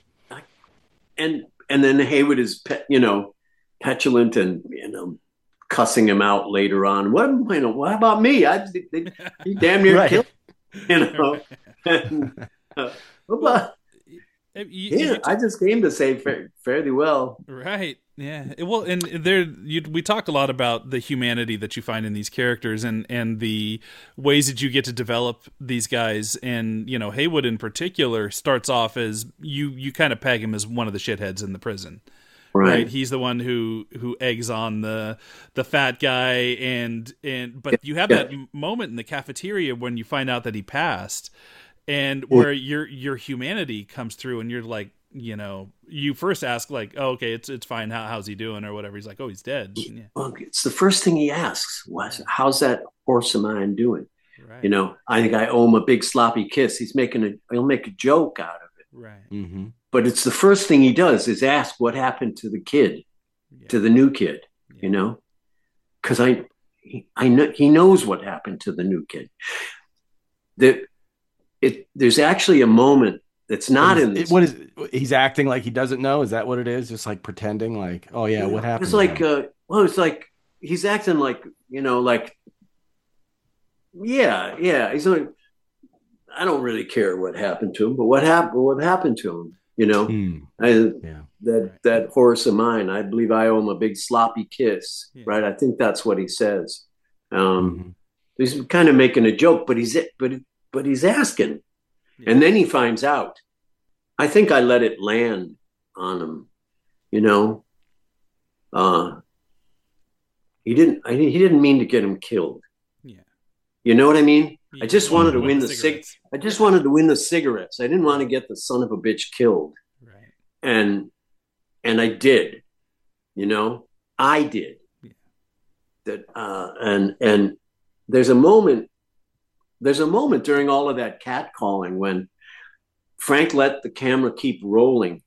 And and then Haywood is, pe- you know, petulant and you know, cussing him out later on. What you know? What about me? I they, he damn near right. killed me, you know. and, uh, what about? You, yeah, you, I just came to say fa- fairly well. Right. Yeah. Well, and there, you, we talked a lot about the humanity that you find in these characters, and, and the ways that you get to develop these guys. And you know, Haywood in particular starts off as you you kind of peg him as one of the shitheads in the prison. Right. right. He's the one who who eggs on the the fat guy, and and but you have yeah. that moment in the cafeteria when you find out that he passed. And where your your humanity comes through, and you're like, you know, you first ask like, oh, okay, it's it's fine. How, how's he doing or whatever? He's like, oh, he's dead. Yeah. Well, it's the first thing he asks. Was, how's that horse of mine doing? Right. You know, I think I owe him a big sloppy kiss. He's making a he'll make a joke out of it. Right. Mm-hmm. But it's the first thing he does is ask what happened to the kid, yeah. to the new kid. Yeah. You know, because I he, I know he knows what happened to the new kid. The It, there's actually a moment that's not in this. What is he's acting like he doesn't know? Is that what it is? Just like pretending like, oh yeah, yeah. what happened? It's like, uh, well, it's like he's acting like, you know, like, yeah, yeah. He's like, I don't really care what happened to him, but what happened? What happened to him? You know, mm. I, yeah. that that horse of mine. I believe I owe him a big sloppy kiss, yeah. right? I think that's what he says. Um, mm-hmm. He's kind of making a joke, but he's but. but he's asking, Yeah. And then he finds out. I think I let it land on him, you know. Uh, he didn't. I, he didn't mean to get him killed. Yeah. You know what I mean? Yeah. I just wanted to win the cig. I just wanted to win the cigarettes. I didn't want to get the son of a bitch killed. Right. And and I did. You know, I did. Yeah. That uh, and and there's a moment. There's a moment during all of that catcalling when Frank let the camera keep rolling,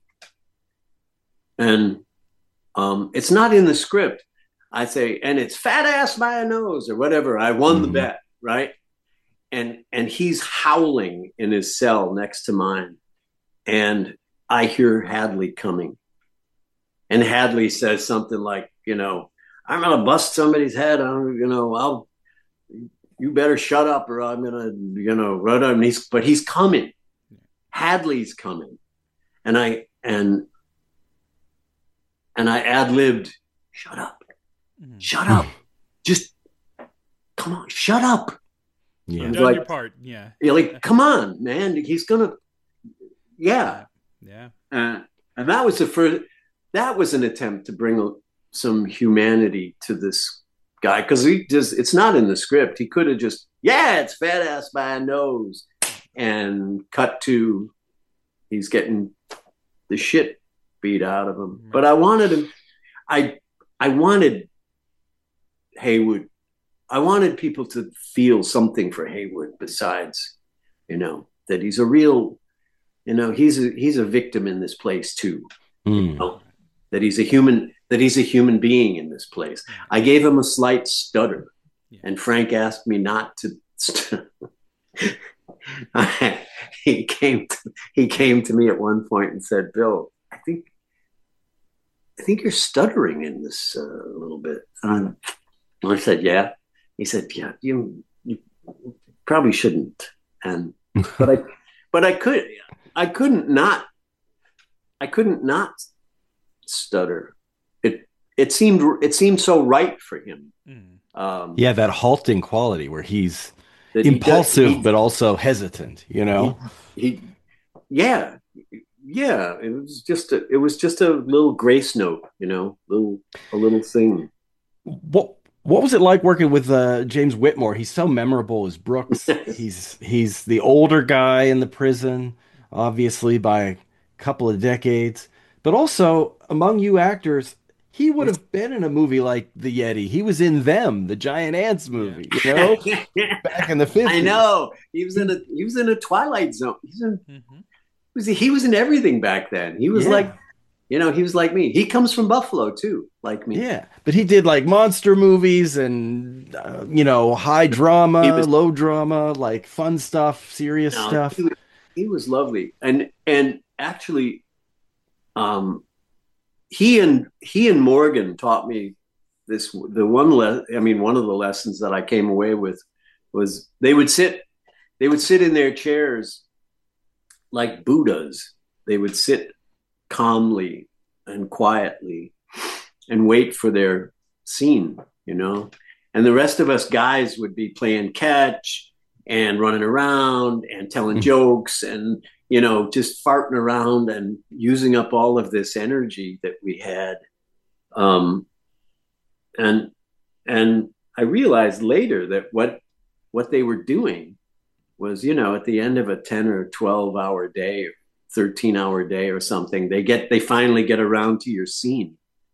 and um, it's not in the script. I say, and it's fat ass by a nose or whatever. I won mm-hmm. the bet, right? And and he's howling in his cell next to mine, and I hear Hadley coming, and Hadley says something like, you know, I'm gonna bust somebody's head. I'm, you know, I'll. You better shut up, or I'm gonna, you know, run on. He's, but he's coming. Hadley's coming, and I and and I ad-libbed. Shut up, mm. shut up, just come on, shut up. Yeah, done like, your part. Yeah, you're like, come on, man. He's gonna, yeah, yeah. Uh, and that was the first. That was an attempt to bring some humanity to this guy, because he just, it's not in the script. He could have just, yeah, it's fat ass by a nose, and cut to he's getting the shit beat out of him. But I wanted him, I I wanted Haywood, I wanted people to feel something for Haywood besides, you know, that he's a real, you know, he's a he's a victim in this place too. Mm. You know? That he's a human, that he's a human being in this place. I gave him a slight stutter, yeah. and Frank asked me not to. St- he came, to, he came to me at one point and said, "Bill, I think, I think you're stuttering in this uh, a little bit." Um, I said, "Yeah." He said, "Yeah, you, you probably shouldn't." And but I, but I could, I couldn't not, I couldn't not. stutter. It it seemed it seemed so right for him. Um, yeah, that halting quality where he's impulsive he does, he, but also hesitant. You know, he, he yeah yeah. It was just a, it was just a little grace note. You know, little a little thing. What what was it like working with uh, James Whitmore? He's so memorable as Brooks. he's he's the older guy in the prison, obviously by a couple of decades. But also, among you actors, he would have been in a movie like The Yeti. He was in Them, the Giant Ants movie, you know, back in the fifties. I know. He was in a he was in a Twilight Zone. He's in, mm-hmm. he, was, he was in everything back then. He was yeah. like, you know, he was like me. He comes from Buffalo, too, like me. Yeah, but he did like monster movies and, uh, you know, high drama, was, low drama, like fun stuff, serious no, stuff. He was, he was lovely. And And actually... Um, he and he and Morgan taught me this. The one, le- I mean, one of the lessons that I came away with was they would sit, they would sit in their chairs like Buddhas. They would sit calmly and quietly and wait for their scene, you know. And the rest of us guys would be playing catch and running around and telling mm-hmm. jokes and. You know, just farting around and using up all of this energy that we had. Um, and and I realized later that what what they were doing was, you know, at the end of a ten or twelve hour day or thirteen hour day or something, they get they finally get around to your scene.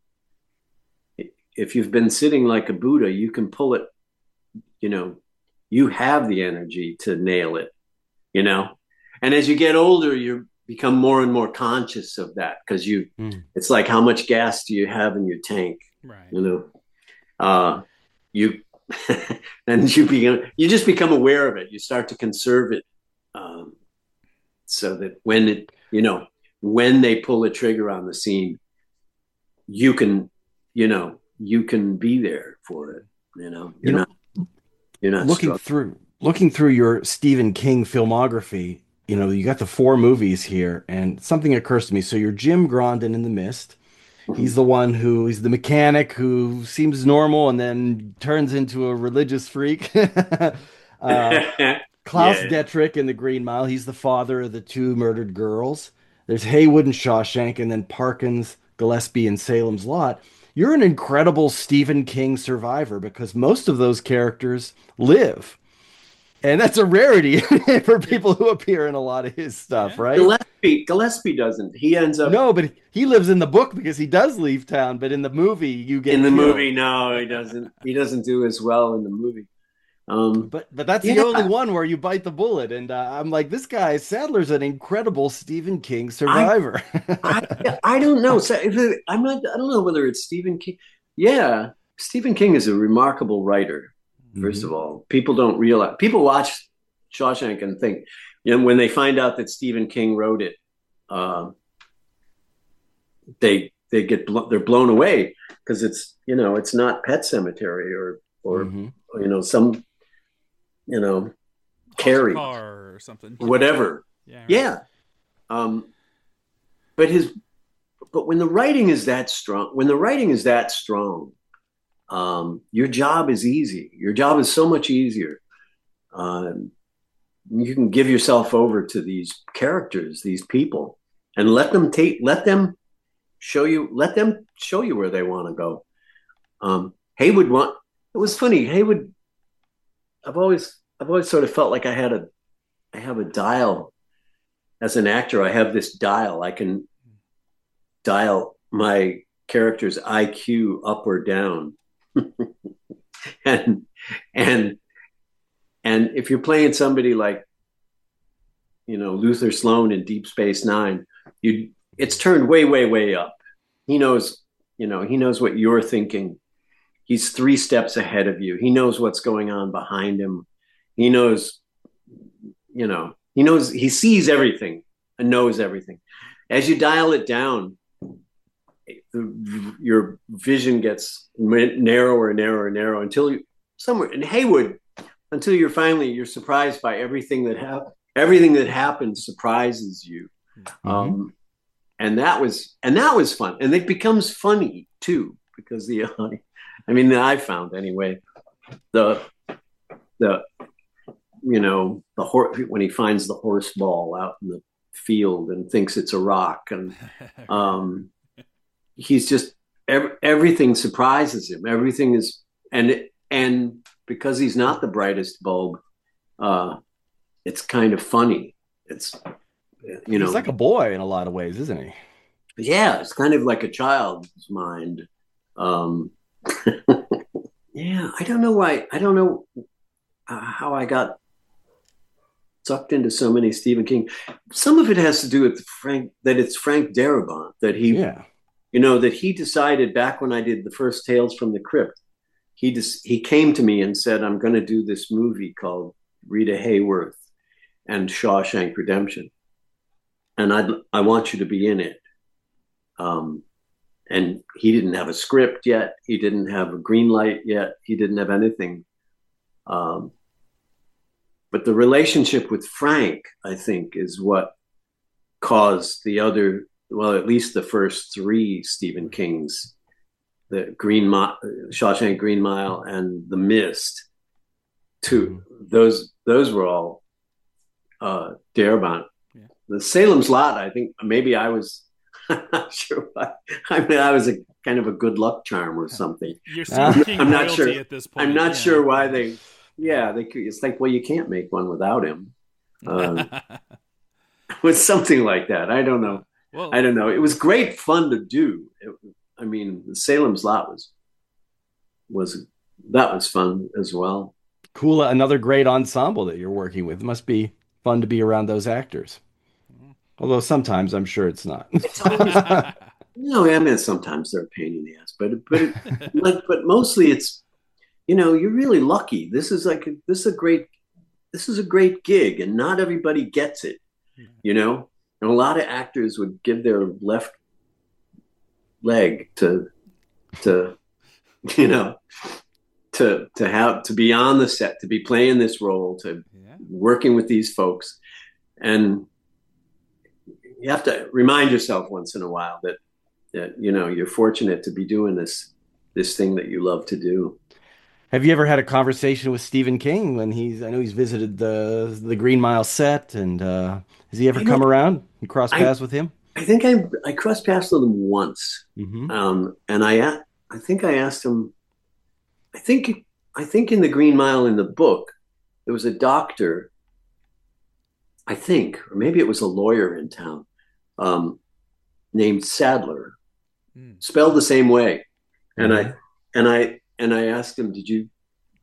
If you've been sitting like a Buddha, you can pull it, you know, you have the energy to nail it, you know. And as you get older, you become more and more conscious of that because you, mm. it's like, how much gas do you have in your tank? Right. You know, uh, you, and you begin, you just become aware of it. You start to conserve it. Um, so that when it, you know, when they pull the trigger on the scene, you can, you know, you can be there for it. You know, you're you know, not, you're not looking struggling. through, looking through your Stephen King filmography. You know, you got the four movies here, and something occurs to me. So you're Jim Grondin in The Mist. He's the one who, he's the mechanic who seems normal and then turns into a religious freak. uh, Klaus Yeah. Detrick in The Green Mile. He's the father of the two murdered girls. There's Haywood in Shawshank, and then Parkins, Gillespie, and Salem's Lot. You're an incredible Stephen King survivor because most of those characters live. And that's a rarity for people who appear in a lot of his stuff, Yeah. right? Gillespie, Gillespie doesn't. He ends up No, but he lives in the book because he does leave town. But in the movie, you get in the killed. movie. No, he doesn't. He doesn't do as well in the movie. Um, But but that's Yeah. the only one where you bite the bullet. And uh, I'm like, this guy Sadler's an incredible Stephen King survivor. I, I don't know. So if it, I'm not. I don't know whether it's Stephen King. Yeah, Stephen King is a remarkable writer. First Mm-hmm. of all, people don't realize. People watch Shawshank and think, you know, when they find out that Stephen King wrote it, uh, they they get blo- they're blown away because it's you know it's not Pet Cemetery or or Mhm. you know some you know House of Carrie Car or something. whatever. Yeah. Yeah. Um, but his, but when the writing is that strong, when the writing is that strong, um, your job is easy. Your job is so much easier. Um, you can give yourself over to these characters, these people, and let them take, let them show you, let them show you where they want to go. Um, Haywood want. It was funny. Haywood. I've always, I've always sort of felt like I had a, I have a dial. As an actor, I have this dial. I can dial my character's I Q up or down. and and and if you're playing somebody like, you know, Luther Sloan in Deep Space Nine, you it's turned way, way, way up. He knows, you know, he knows what you're thinking. He's three steps ahead of you. He knows what's going on behind him. He knows, you know, he knows, he sees everything and knows everything. As you dial it down, the, your vision gets narrower and narrower and narrower until you somewhere in Haywood, until you're finally, you're surprised by everything that happened. Everything that happens surprises you. Mm-hmm. Um, and that was, and that was fun. And it becomes funny too, because the, uh, I mean, I found anyway, the, the, you know, the horse, when he finds the horse ball out in the field and thinks it's a rock, and um, he's just every, everything surprises him. Everything is, and and because he's not the brightest bulb, uh, it's kind of funny. It's you know, He's like a boy in a lot of ways, isn't he? yeah, it's kind of like a child's mind. Um, yeah, I don't know why. I don't know uh, how I got sucked into so many Stephen King. Some of it has to do with Frank, that it's Frank Darabont, that he, Yeah. you know, that he decided back when I did the first Tales from the Crypt, he just, he came to me and said, I'm going to do this movie called Rita Hayworth and Shawshank Redemption. And I I want you to be in it. Um, and he didn't have a script yet. He didn't have a green light yet. He didn't have anything. Um, But the relationship with Frank, I think, is what caused the other, well, at least the first three Stephen Kings, the Green Mile, Shawshank Green Mile, and The Mist, to those those were all uh, Darabont. Yeah. The Salem's Lot, I think maybe I was, I'm not sure why. I mean, I was a kind of a good luck charm or something. You're Stephen King I'm not royalty sure. at this point. I'm not yeah. sure why they. Yeah, they could, it's like, well, you can't make one without him. Um, with something like that. I don't know. well, I don't know. It was great fun to do. It, I mean, the Salem's Lot was, was, that was fun as well. Cool. Another great ensemble that you're working with. It must be fun to be around those actors. Although sometimes I'm sure it's not. It's always, no, I mean, sometimes they're a pain in the ass, but, but, it, but, but mostly it's, you know, you're really lucky. This is like, a, this is a great, this is a great gig, and not everybody gets it, you know? And a lot of actors would give their left leg to, to, you know, to, to have, to be on the set, to be playing this role, to yeah. working with these folks. And you have to remind yourself once in a while that, that, you know, you're fortunate to be doing this, this thing that you love to do. Have you ever had a conversation with Stephen King when he's? I know he's visited the the Green Mile set, and uh, has he ever come around and crossed paths with him? I think I I crossed paths with him once, Mm-hmm. um, and I I think I asked him. I think I think in the Green Mile in the book, there was a doctor. I think, or maybe it was a lawyer in town, um, named Sadler, mm. spelled the same way, and mm-hmm. I and I and I asked him, "Did you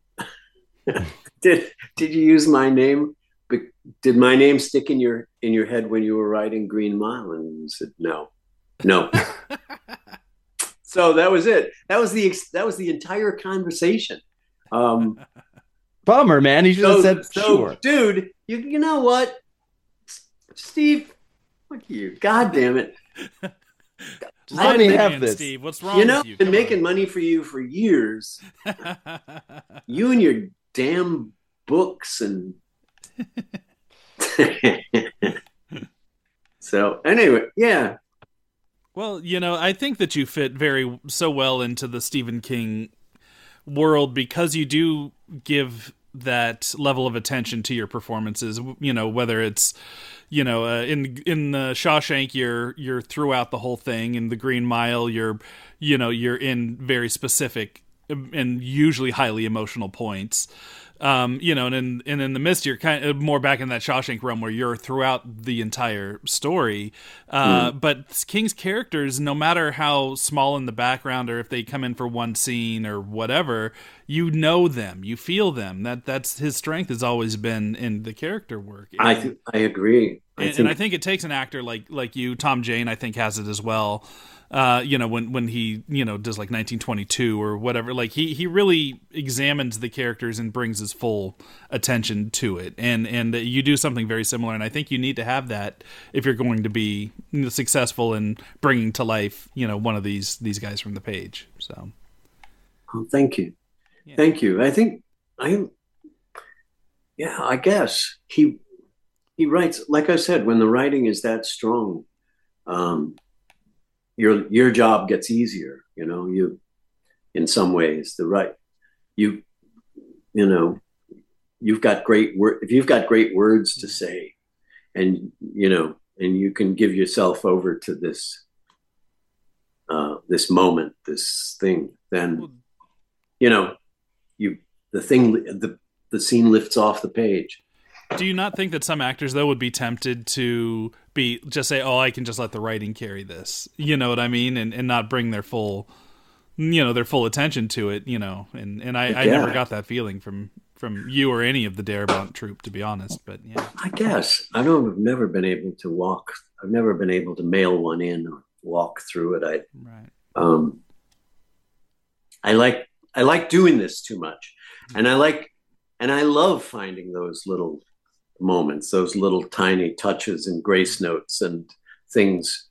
did did you use my name? Did my name stick in your in your head when you were writing Green Mile?" And he said, "No, no." So that was it. That was the that was the entire conversation. Um, Bummer, man. He should have so, said, so, "Sure, dude." You you know what, Steve? Fuck you. God damn it. Let me have this. Steve, what's wrong you know, with you? I've been Come making on. money for you for years. You and your damn books and so anyway, yeah. Well, you know, I think that you fit very so well into the Stephen King world because you do give that level of attention to your performances, you know, whether it's, you know, uh, in in the Shawshank, you're you're throughout the whole thing. In the Green Mile, you're, you know, you're in very specific and usually highly emotional points. Um, you know, and in and in The Mist, you're kind of more back in that Shawshank realm where you're throughout the entire story. Uh, mm. But King's characters, no matter how small in the background or if they come in for one scene or whatever, you know them, you feel them. That that's his strength has always been in the character work. And, I th- I agree. I and, think- and I think it takes an actor like like you, Tom Jane, I think has it as well. Uh, you know, when, when he, you know, does like nineteen twenty-two or whatever, like he, he really examines the characters and brings his full attention to it. And, and you do something very similar. And I think you need to have that if you're going to be successful in bringing to life, you know, one of these, these guys from the page. So. Oh, thank you. Yeah. Thank you. I think I, yeah, I guess he, he writes, like I said, when the writing is that strong, um, your your job gets easier, you know, you in some ways, the right you you know, you've got great word if you've got great words to say, and you know, and you can give yourself over to this uh this moment, this thing, then you know, you the thing the the scene lifts off the page. Do you not think that some actors, though, would be tempted to be just say, "Oh, I can just let the writing carry this," you know what I mean, and and not bring their full, you know, their full attention to it, you know? And and I, I never got that feeling from from you or any of the Darabont troupe, to be honest. But yeah, I guess I don't. I've never been able to walk. I've never been able to mail one in or walk through it. I right. Um, I like I like doing this too much, and I like and I love finding those little moments, those little tiny touches and grace notes and things,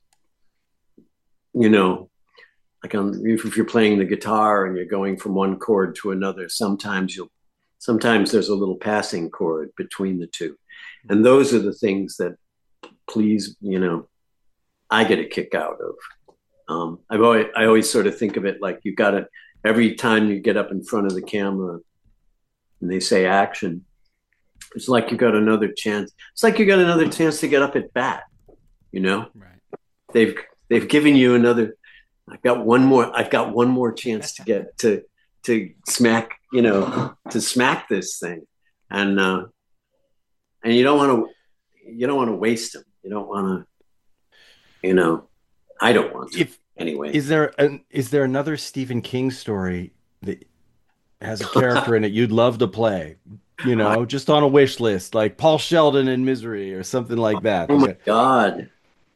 you know, like on, if you're playing the guitar and you're going from one chord to another, sometimes you'll, sometimes there's a little passing chord between the two. And those are the things that please, you know, I get a kick out of. Um, I've always, I always sort of think of it like you got to, every time you get up in front of the camera and they say action, it's like you got another chance. It's like you got another chance to get up at bat. You know, right. they've they've given you another. I've got one more. I've got one more chance to get to to smack. You know, to smack this thing, and uh, and you don't want to. You don't want to waste them. You don't want to. You know, I don't want to. If anyway, is there an, is there another Stephen King story that has a character in it you'd love to play? You know, just on a wish list, like Paul Sheldon in Misery or something like that. Oh my God.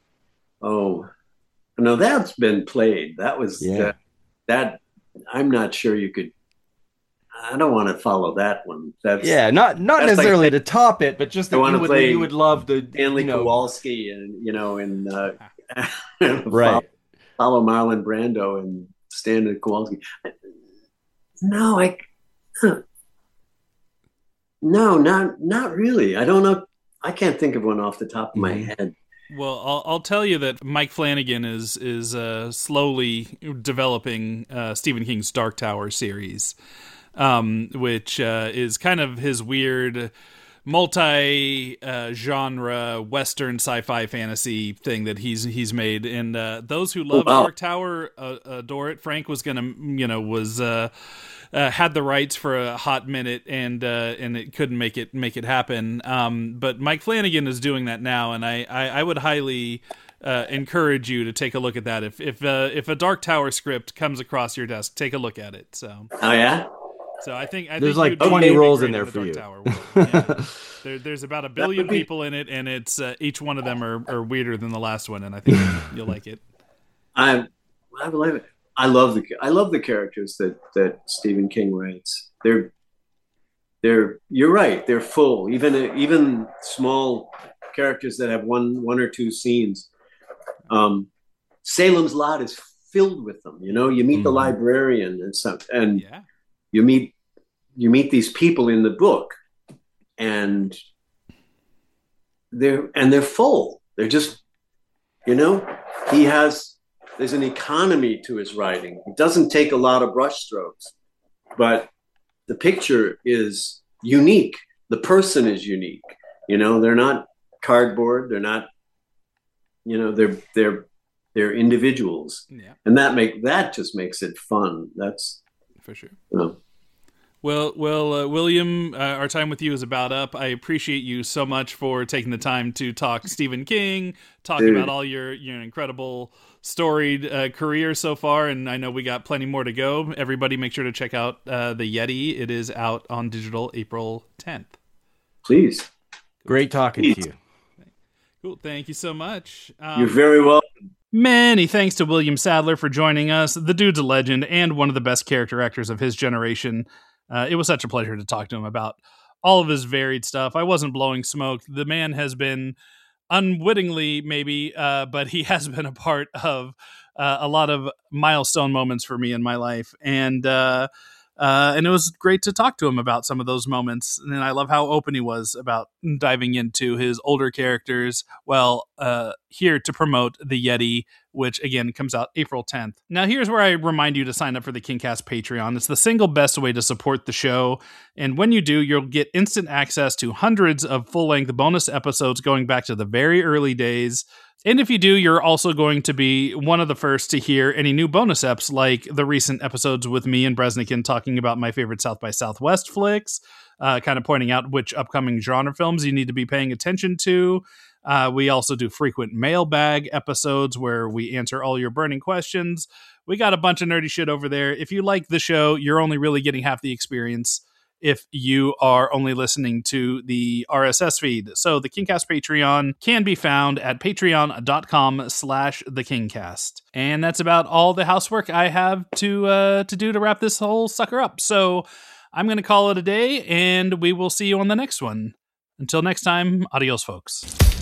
Oh, no, that's been played. That was yeah. that, that. I'm not sure you could. I don't want to follow that one. That's yeah, not not that's necessarily like, to top it, but just that you would, you would love to. Stanley you know, Kowalski and you know, and uh, right, follow Marlon Brando and Stanley Kowalski. No, I. Huh. No, not not really. I don't know. I can't think of one off the top of my mm-hmm. head. Well, I'll, I'll tell you that Mike Flanagan is is uh, slowly developing uh, Stephen King's Dark Tower series. um, which uh, is kind of his weird multi-genre uh, Western sci-fi fantasy thing that he's he's made. And uh, those who love oh, wow. Dark Tower uh, adore it. Frank was gonna, you know, was uh, uh, had the rights for a hot minute, and uh, and it couldn't make it make it happen. Um, but Mike Flanagan is doing that now, and I I, I would highly uh, encourage you to take a look at that. If if uh, if a Dark Tower script comes across your desk, take a look at it. So. Oh yeah. So I think I there's think like twenty roles in there in the for you. Tower yeah. there, there's about a billion be... people in it, and it's uh, each one of them are, are weirder than the last one, and I think you'll like it. I I believe it. I love the I love the characters that, that Stephen King writes. They're they're you're right. They're full. Even even small characters that have one one or two scenes. Um, Salem's Lot is filled with them. You know, you meet mm-hmm. the librarian and some and. Yeah. You meet you meet these people in the book, and they're and they're full. They're just, you know, he has there's an economy to his writing. It doesn't take a lot of brushstrokes, but the picture is unique. The person is unique. You know, they're not cardboard. They're not, you know, they're they're they're individuals, yeah. and that make that just makes it fun. That's for sure. You know. Well, well, uh, William, uh, our time with you is about up. I appreciate you so much for taking the time to talk Stephen King, talk Dude. about all your your incredible storied uh, career so far, and I know we got plenty more to go. Everybody, make sure to check out uh, The Yeti. It is out on digital April tenth. Please. Great talking Please. to you. Cool. Thank you so much. Um, You're very welcome. Many thanks to William Sadler for joining us. The dude's a legend and one of the best character actors of his generation. Uh, it was such a pleasure to talk to him about all of his varied stuff. I wasn't blowing smoke. The man has been unwittingly, maybe, uh, but he has been a part of uh, a lot of milestone moments for me in my life. And uh, uh, and it was great to talk to him about some of those moments. And I love how open he was about diving into his older characters. Well, uh, here to promote The Yeti, which again comes out April tenth. Now here's where I remind you to sign up for the KingCast Patreon. It's the single best way to support the show. And when you do, you'll get instant access to hundreds of full-length bonus episodes going back to the very early days. And if you do, you're also going to be one of the first to hear any new bonus eps, like the recent episodes with me and Bresnikan talking about my favorite South by Southwest flicks, uh, kind of pointing out which upcoming genre films you need to be paying attention to. Uh, we also do frequent mailbag episodes where we answer all your burning questions. We got a bunch of nerdy shit over there. If you like the show, you're only really getting half the experience if you are only listening to the R S S feed. So the KingCast Patreon can be found at patreon.com slash the KingCast. And that's about all the housework I have to uh, to do to wrap this whole sucker up. So I'm going to call it a day, and we will see you on the next one. Until next time, adios, folks.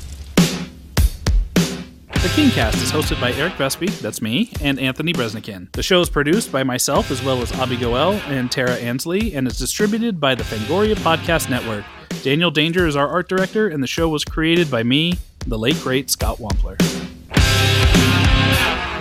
The KingCast is hosted by Eric Vespi, that's me, and Anthony Bresnikan. The show is produced by myself as well as Abby Goel and Tara Ansley, and is distributed by the Fangoria Podcast Network. Daniel Danger is our art director, and the show was created by me, the late great Scott Wampler.